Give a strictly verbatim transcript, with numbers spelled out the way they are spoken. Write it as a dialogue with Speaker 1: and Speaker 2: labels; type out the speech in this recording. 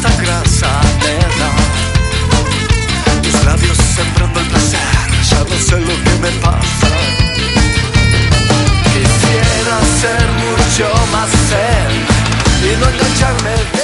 Speaker 1: tanta grasa me da. Tus labios sembrando el placer, ya no sé lo que me pasa. Quisiera ser mucho más zen y no engancharme